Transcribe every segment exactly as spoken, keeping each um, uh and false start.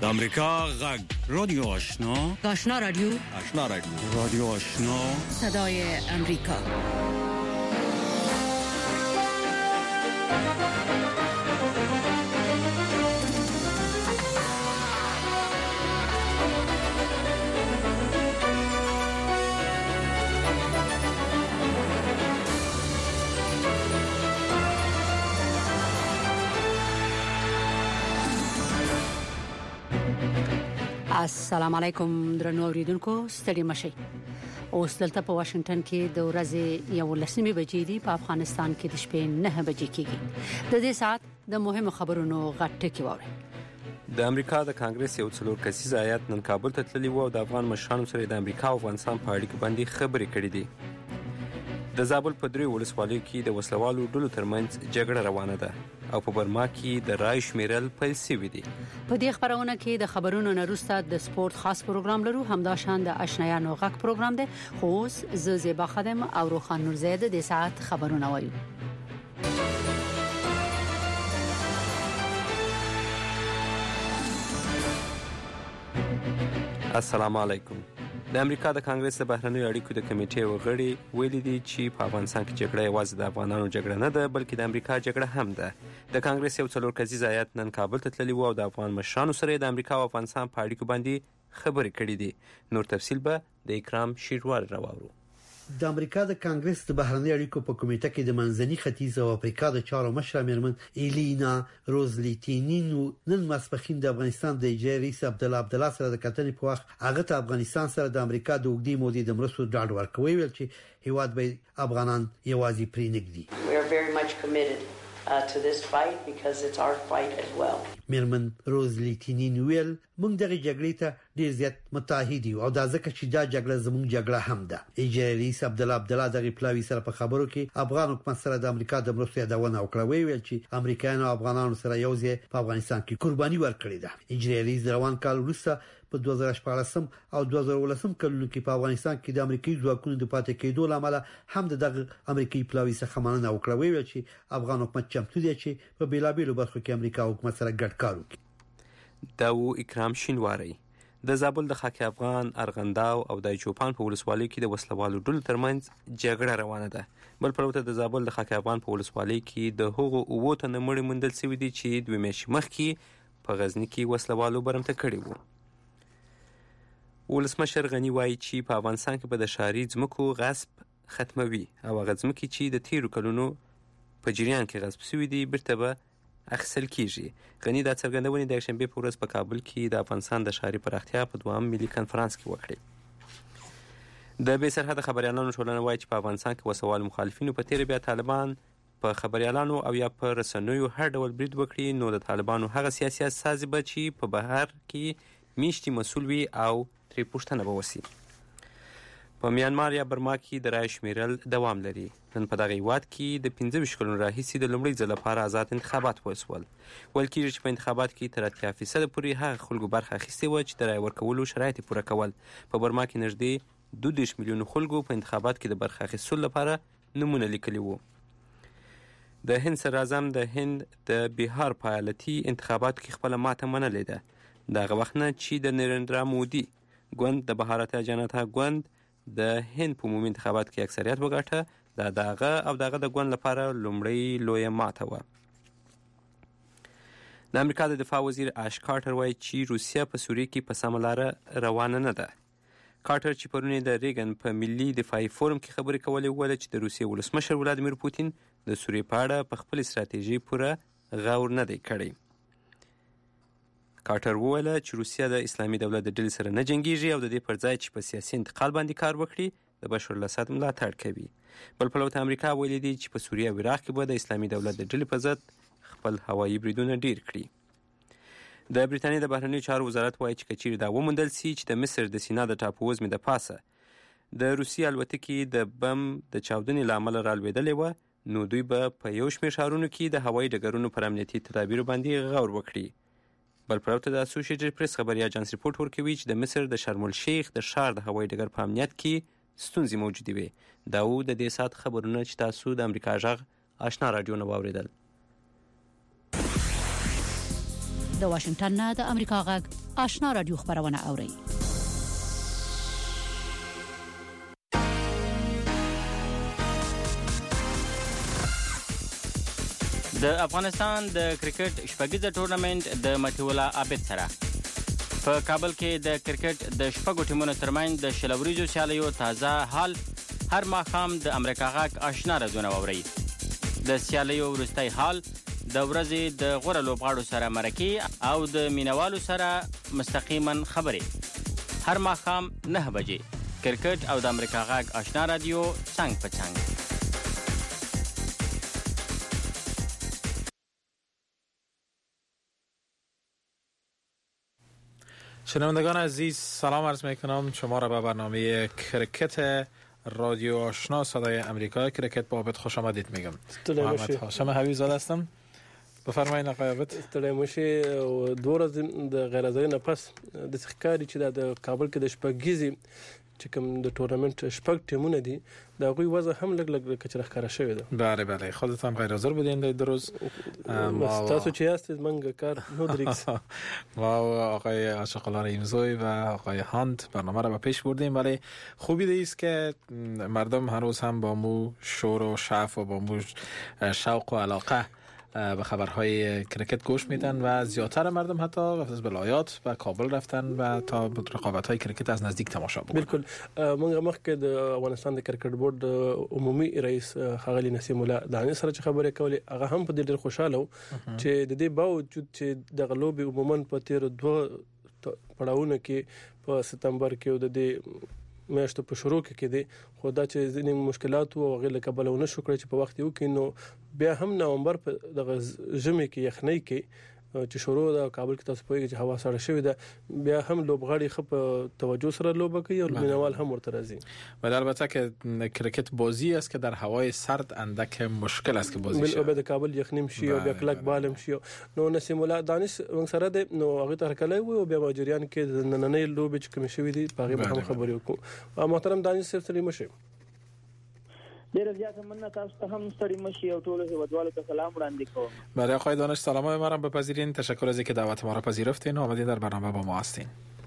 د امریکا غږ رادیو آشنا آشنا رادیو آشنا رادیو رادیو آشنا صدای امریکا. السلام علیکم درنو اوریدونکو، ستړي مشئ. اوس دلته په واشنگټن کې د ورځې یو لسمې بجې دي، په افغانستان کې د شپې نه بجې کېږي. د دې سات د مهمو خبرونو غټ ټکی وره. د امریکا د کانګرس یو څلور کسیز هیات نن کابل ته تللی و او د افغان مشرانو سره د امریکا او افغانستان په اړیکو باندې خبرې کړې دي. د زابل په درې ولسوالیو کې د وسلوالو ډلو ترمنځ جګړه روانه ده او په برما کې د رای شمیرل پیل شوی دی. په دې خبرونه کې د خبرونو نه وروسته د سپورت خاص پروګرام لرو، همدا شان د آشنایانو غږ پروګرام دی. خو اوس زه زیبا خادم او روخان نورزیده د ساعت خبرونه وایو. السلام علیکم. د امریکا د کانګرس د بهرنیو اړیکو د کمیټې وغړي ویلي دي چې په افغانستان کې جګړه یوازې د افغانانو جګړه نه ده، بلکې د امریکا جګړه هم ده. د کانګرس یو څلور کسیز هیات نن کابل ته تللی و او د افغان مشرانو سره د امریکا او افغانستان په اړیکو باندې خبرې کړې دي. نور تفصیل به د اکرام شیروار راوړو. د امریکا د کانګرس د بهرنی اړیکو په کمیټه کې د منځني ختیځ او افریقا د چارو مشره میرمن ایلینا روزلیټینینو نن ماسپخین د افغانستان د اجرایي رئیس عبد الله عبد الله سره د کتنې په وخت هغه ته افغانستان سره د امریکا د وګړي مودې د مرستو ډاډ ورکوي، ویل چې هیواد به افغانان یوازې پرې نګدي. We are very much committed uh, to this fight because it's our fight as well. میرمن روزلیټینینو ویل موږ دغه جګړې ته ډیر زیات متحد یو او دا ځکه چې دا جګړه زموږ جګړه هم ده. اجرایي رئیس عبد الله عبد الله دغه پلاوی سره په خبرو کې افغان حکومت سره د امریکا د مرستو یادونه وکړه، ویل چې امریکایانو او افغانانو سره یو ځای په افغانستان کې قرباني ورکړې ده. اجرایي رئیس روان کال وروسته په دوه زره شپږ او دوه زره ولسم کلونو کې په افغانستان کې د امریکایي ځواکونو د پاتې کېدو لامل هم دغه امریکایي پلاوی څخه مننه وکړه، ویل چې افغان حکومت چمتو دی چې په بیلابېلو برخو کې امریکا حکومت سره ګډ کار وکړي. دا و اکرام شینواری. د زابل د خاک افغان ارغنداو او د چوپان په ولسوالۍ کې د وسلوالو ډلو ترمنځ جګړه روانه ده. بل پروته د زابل د خاک افغان په ولسوالۍ کې د هغو اوو تنه مړي موندل شوي دي چې دوه میاشتې مخکې په غزني کې وسلوالو برمته کړي وو. ولسمشر غنی وایي چې په افغانستان کې به د ښاري ځمکو غصب ختموي او هغه ځمکې چې د تیرو کلونو په جریان کې غصب شوي دي بیرته به اخیستل کیږي. غنی دا څرګندونې د یکشنبې په ورځ په کابل کې د افغانستان د ښاري پراختیا په دوام ملي کنفرانس کې وکړې. د بې سرحده خبريالانو ټولنه وایي چې په افغانستان کې وسوال مخالفینو په تیر بیا طالبان په خبريالانو او یا په رسنیو هر ډول برید وکړي، نو د طالبانو هغه سیاسي استازي به چې په بهر کې میشتي مسؤل وي او ترې پوښتنه به وشي. په میانمار یا برما کې د رای شمیرل دوام لري. نن په دغه هیواد کې د پنځه ویشت کلونو راهیسې د لومړي ځل لپاره آزاد انتخابات وشول. ویل کېږي چې په انتخابات کې تر اتیا فیصده پورې هغه خلکو برخه اخیستې وه چې د رای ورکولو شرایط پوره کول. په برما کې نږدې دوه دېرش میلیونو خلکو په انتخابات کې د برخه اخیستلو لپاره نومونه لیکلي وو. د هند صدراعظم د هند د بهار په ایالتي انتخاباتو کې خپله ماته منلې ده. د هغه وخت نه چې د نریندرا مودي ګوند د بهارته جنتا ګوند د هند په عمومي انتخابات کې اکثریت وګاټه، دا دغه او دغه د ګوند لپاره لومړی لویه ماته وه. د امریکا د دفاع وزیر آش کارټر وایي چې روسیه په سوریه کې په سمه لاره روانه نه ده. کارټر چې پرون د ریګن په ملي دفاعي فورم کې خبرې کولې وویل چې د روسیې ولسمشر ولادیمیر پوتین د سوریې په اړه په خپل استراتیژي پوره غور نه دی کړی. کارټر وویل چې روسیه د اسلامي دولت د ډلې سره نه جنګیږي او د دې پر ځای چې په سیاسي انتقال باندې کار وکړي د بشار الاسد ملاتړ کوي. بل پلوه امریکا ویلي دی چې په سوریه او عراق کې به د اسلامي دولت د ډلې په ضد خپل هوایي بریدونه ډیر کړي. د بریتانیا د بهرنیو چارو وزارت وایي چې کچیر دا وموندل سي چې د مصر د سینا د ټاپووزمې د پاسه د روسیې الوتکې د بم د چاودنې له امله رالوېدلې وه، نو دوی به په یو شمېر ښارونو کې د هوایي ډګرونو پر امنیتي تدابیرو باندې غور وکړي. بل پروته د اسوسییټډ پریس خبري اژانس ریپورت ورکوي چې د مصر د شرم الشیخ د ښار د هوایي ډګر په امنیت کې ستونزې موجودې وي. دا و د دې سات خبرونه چې تاسو د امریکا غږ آشنا رادیو نه واوریدل. د واشنگټن نه د امریکا غږ آشنا رادیو خبرونه اوري. د افغانستان د کرکټ شپږیزه ټورنمنت د متیولا عابد سره په کابل کې د کرکټ د شپږو ټیمونو ترمنځ د شلوریزو سیالیو تازه حال هر ماښام د امریکا غږ آشنا رادیو اوري. د سیالیو وروستی حال د ورځې د غوره لوبغاړو سره مرکې او د مینوالو سره مستقیما خبرې. هر ماښام نه بجې کرکټ او د امریکا غږ آشنا رادیو څنګ په څنګ. شنوندگان عزیز سلام عرض میکنم شما را به برنامه کرکت رادیو آشنا صدای امریکای کرکت با عابد خوش آمدید میگم. محمد هاشم حبیب زاده هستم. بفرمایید آقای عابد. ستړی مشه دوه ورځې د غیر ازادي نه پس د ښکاری چې د کابل کې د شپږیزي چې کوم د ټورنمنت شپږ ټیمونه دي دا غوي وضع هم لګ لګ کچره ښکارا شوی ده. بله بله خودتان غیر حاضر بودین در روز ما تاسو چې هستید منګه کار نو دریکس ما آقای عاشقلار ایمزوی و آقای هاند برنامه را به پیش بردیم. ولی خوبی است که مردم هنوز هم با مو شور و شعف و با مو شوق و علاقه به خبرهای کرکت گوش میدن و زیادتر مردم حتی از ولایات و کابل رفتن و تا رقابت‌های کرکت از نزدیک تماشا بکنن. بالکل موږ مخکې د افغانستان د کرکټ بورډ عمومي رئیس ښاغلی نسیم الله دانش سره خبرې کولې هغه هم په دې ډېر خوشاله و چې د دې باوجود چې د غلوب عموما په تیر دوه پړاوونه کې په سپتمبر کې د دې میاشتو په شروع کې کېدی خو دا چې ځینې مشکلات او غیر قبلونه شو کړی چې په وخت یو کې نو بیا هم نومبر په دغه ژمي کې یخنۍ کې چې شروع د کابل کې تاسو پوهیږئ چې هوا سړه شوې ده بیا هم لوبغاړي خپ توجه سره لوبه کوي او مینوال هم ورته راځي. و البته که کرکت بازی است که در هوای سرد اندک مشکل است که بازی شه. بل د کابل یخنیم شي او بیا کلک بالم شي نو نسیم الله دانش موږ سره د نو هغه تر کله و بیا ماجریان کې نننې لوبې چې کوم شوې دي په هغه هم خبرې وکړو. محترم دانش صاحب سلام شه. ډیر زیات مننه تاسو ته هم ستړي مشي او ټول هیوادوالو ته سلام وړاندې کوم. برای آقای دانش سلامای ما را بپذیرین. تشکر از اینکه دعوت ما را پذیرفتین و آمدین در برنامه با ما هستین.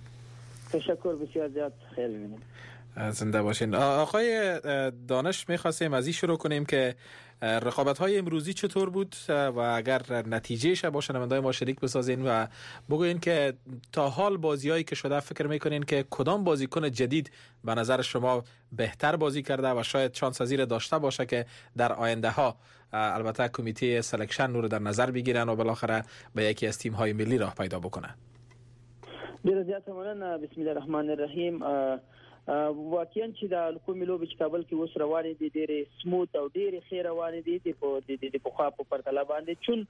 تشکر بسیار زیاد خیلی ممنون. زنده باشین. آقای دانش می‌خواستیم از این شروع کنیم که رقابت‌های امروزی چطور بود و اگر نتیجهش با شنونده‌های ما شریک بسازین و بگوین که تا حال بازی‌هایی که شده فکر می‌کنین که کدام بازیکن جدید به نظر شما بهتر بازی کرده و شاید شانس پذیر داشته باشه که در آینده‌ها البته کمیته سلکشن رو در نظر بگیرن و بالاخره به یکی از تیم‌های ملی راه پیدا بکنه. ډیر زیات مننه. بسم الله الرحمن الرحیم. واقعا چې د کومې لوبې چې کابل کې اوس روانې دي ډېرې سموت او ډېرې ښې روانې دي په د پخوا په پرتله باندې چون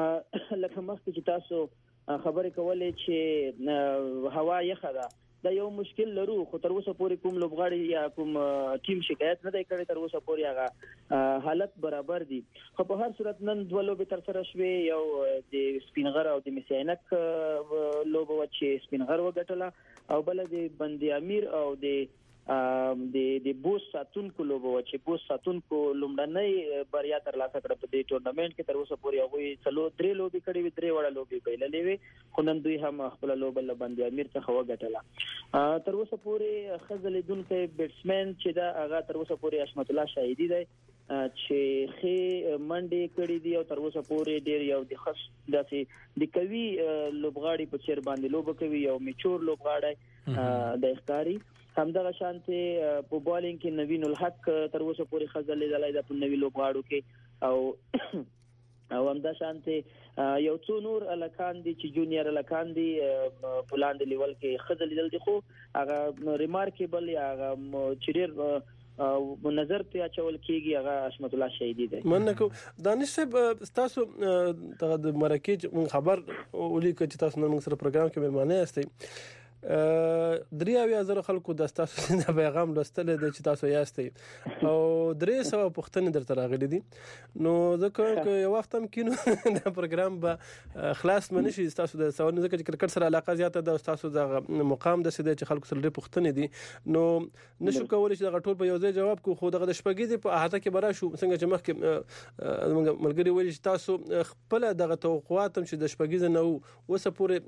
لکه مخکې چې تاسو خبرې کولې چې هوا یخه ده دا یو مشکل لرو خو تر اوسه پورې کوم لوبغاړي یا کوم ټیم شکایت نه دی کړی تر اوسه پورې هغه حالت برابر دي. خو په هر صورت نن دوه لوبې تر سره شوې یو د سپینغر او د مسعینک لوبه و چې سپینغر وګټله او بل د بندي امیر او د د د بوس ساتونکو لوبه و چې بوس ساتونکو لومړنۍ بریا تر لاسه کړه په دې ټورنمنت کې تر اوسه پورې هغه څلو درې لوبې کړې وي درې وړه لوبې بایللې وي خو نن دوی هم خپل لوبه له بندي امیر څخه وګټله. تر اوسه پورې خزلیدونکو بیټسمن چې دا هغه تر اوسه پورې حشمت الله شاهدی دی چې خې منډې کړې دي او تر اوسه پورې ډېر یو د خاص داسې د کوي لوبغاړي په چیر باندې لوبه کوي یو میچور لوبغاړی د ښکاری همدغه شانته په بالینګ کې نوین الحق تر اوسه پورې خزلې دلای د په نوی لوبغاړو کې او او همدا شانته یو څو نور الکان دي چې جونیئر الکان دي په لاندې لیول کې خزلې دل دي خو هغه ریمارکیبل یا هغه چیرې او نظر ته اچول کیږي هغه حشمت الله شهیدی دی. مننه کو دانش صاحب تاسو د مرکه خبر ولي چې تاسو نن موږ سره پروګرام کې مهمانه یاستئ درې اویا زره خلکو د تاسو د پیغام لوستل د چې تاسو یاستئ او درې سوه پوښتنې درته راغلي دي نو ځکه یو وخت هم کینو د پروګرام به خلاص منشي تاسو د سوال ځکه چې کرکټ سره علاقه زیاته ده تاسو د مقام د سده چې خلکو سره پوښتنې دي نو نشو کولای چې د ټول په یو ځای جواب کو خو دغه د شپږې دی په احاطه کې برا شو څنګه چې مخکې ملګری ویل چې تاسو خپل دغه توقعات هم چې د شپږې نه وو اوس پورې